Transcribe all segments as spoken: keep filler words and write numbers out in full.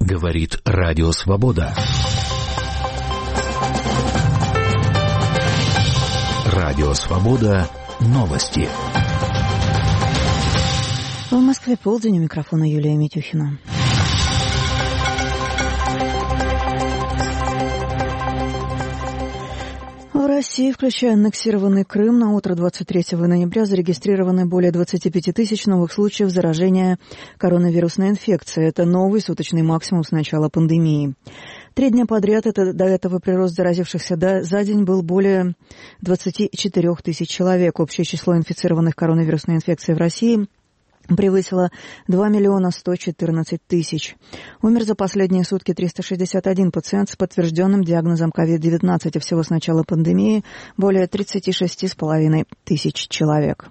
Говорит Радио Свобода. Радио Свобода. Новости. В Москве полдень, у микрофона Юлия Митюхина. В России, включая аннексированный Крым, на утро двадцать третьего ноября зарегистрированы более двадцать пять тысяч новых случаев заражения коронавирусной инфекцией. Это новый суточный максимум с начала пандемии. Три дня подряд это, до этого прирост заразившихся до, за день был более двадцать четыре тысячи человек. Общее число инфицированных коронавирусной инфекцией в России превысило два миллиона сто четырнадцать тысяч. Умер за последние сутки триста шестьдесят один пациент с подтвержденным диагнозом ковид девятнадцать, а всего с начала пандемии более тридцать шесть с половиной тысяч человек.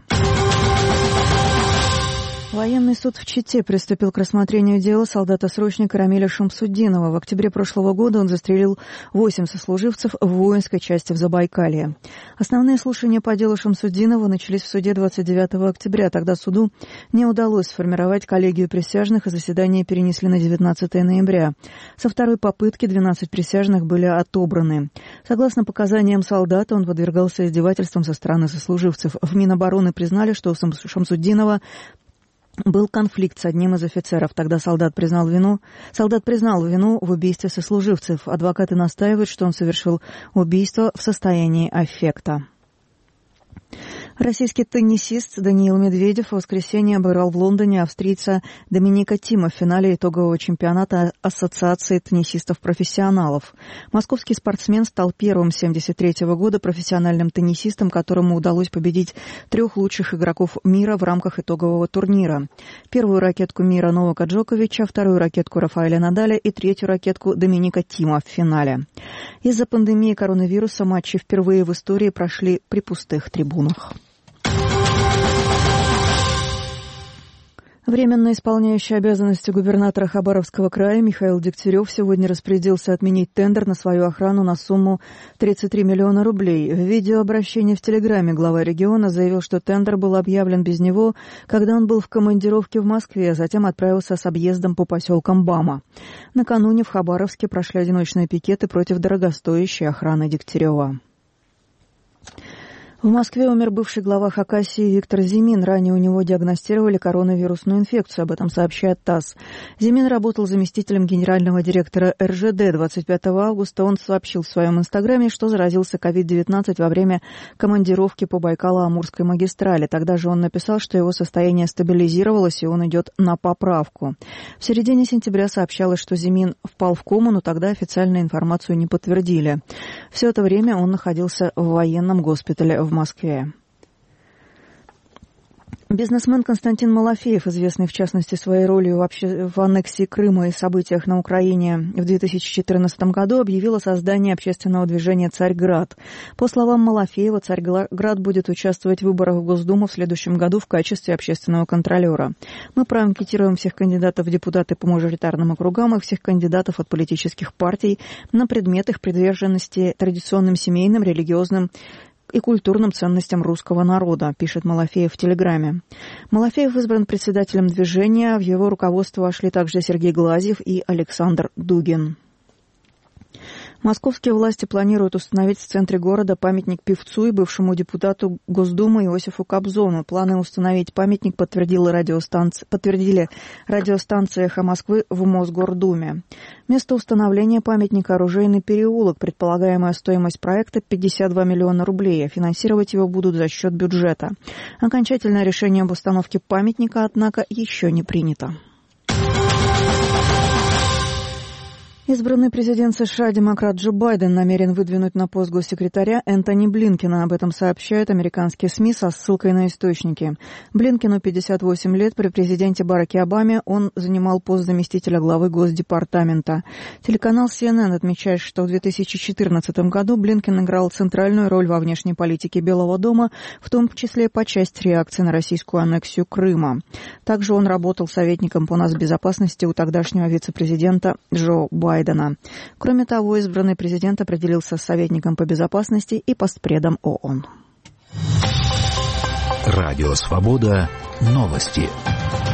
Военный суд в Чите приступил к рассмотрению дела солдата-срочника Рамиля Шамсутдинова. В октябре прошлого года он застрелил восемь сослуживцев в воинской части в Забайкалье. Основные слушания по делу Шамсутдинова начались в суде двадцать девятого октября. Тогда суду не удалось сформировать коллегию присяжных, и заседание перенесли на девятнадцатое ноября. Со второй попытки двенадцать присяжных были отобраны. Согласно показаниям солдата, он подвергался издевательствам со стороны сослуживцев. В Минобороны признали, что у Шамсутдинова был конфликт с одним из офицеров. Тогда солдат признал вину. Солдат признал вину в убийстве сослуживцев. Адвокаты настаивают, что он совершил убийство в состоянии аффекта. Российский теннисист Даниил Медведев в воскресенье обыграл в Лондоне австрийца Доминика Тима в финале итогового чемпионата Ассоциации теннисистов-профессионалов. Московский спортсмен стал первым с семьдесят третьего года профессиональным теннисистом, которому удалось победить трех лучших игроков мира в рамках итогового турнира. Первую ракетку мира Новака Джоковича, вторую ракетку Рафаэля Надаля и третью ракетку Доминика Тима в финале. Из-за пандемии коронавируса матчи впервые в истории прошли при пустых трибунах. Временно исполняющий обязанности губернатора Хабаровского края Михаил Дегтярев сегодня распорядился отменить тендер на свою охрану на сумму тридцать три миллиона рублей. В видеообращении в Телеграме глава региона заявил, что тендер был объявлен без него, когда он был в командировке в Москве, а затем отправился с объездом по поселкам Бама. Накануне в Хабаровске прошли одиночные пикеты против дорогостоящей охраны Дегтярева. В Москве умер бывший глава Хакасии Виктор Зимин. Ранее у него диагностировали коронавирусную инфекцию, об этом сообщает ТАСС. Зимин работал заместителем генерального директора эр жэ дэ. двадцать пятого августа он сообщил в своем инстаграме, что заразился ковид девятнадцать во время командировки по Байкало-Амурской магистрали. Тогда же он написал, что его состояние стабилизировалось и он идет на поправку. В середине сентября сообщалось, что Зимин впал в кому, но тогда официальную информацию не подтвердили. Все это время он находился в военном госпитале в в Москве. Бизнесмен Константин Малафеев, известный в частности своей ролью вообще в аннексии Крыма и событиях на Украине в две тысячи четырнадцатом году, объявил о создании общественного движения «Царьград». По словам Малафеева, «Царьград» будет участвовать в выборах в Госдуму в следующем году в качестве общественного контролера. Мы проанкетируем всех кандидатов в депутаты по мажоритарным округам и всех кандидатов от политических партий на предмет их приверженности традиционным семейным, религиозным и культурным ценностям русского народа, пишет Малафеев в Телеграме. Малафеев избран председателем движения, в его руководство вошли также Сергей Глазьев и Александр Дугин. Московские власти планируют установить в центре города памятник певцу и бывшему депутату Госдумы Иосифу Кобзону. Планы установить памятник подтвердила радиостанция, подтвердили радиостанция «Эхо Москвы» в Мосгордуме. Место установления памятника – Оружейный переулок. Предполагаемая стоимость проекта – пятьдесят два миллиона рублей, а финансировать его будут за счет бюджета. Окончательное решение об установке памятника, однако, еще не принято. Избранный президент США демократ Джо Байден намерен выдвинуть на пост госсекретаря Энтони Блинкена. Об этом сообщают американские СМИ со ссылкой на источники. Блинкену пятьдесят восемь лет. При президенте Бараке Обаме он занимал пост заместителя главы Госдепартамента. Телеканал си эн эн отмечает, что в две тысячи четырнадцатом году Блинкен играл центральную роль во внешней политике Белого дома, в том числе по части реакции на российскую аннексию Крыма. Также он работал советником по нацбезопасности у тогдашнего вице-президента Джо Байдена. Кроме того, избранный президент определился с советником по безопасности и постпредом ООН. Радио Свобода. Новости.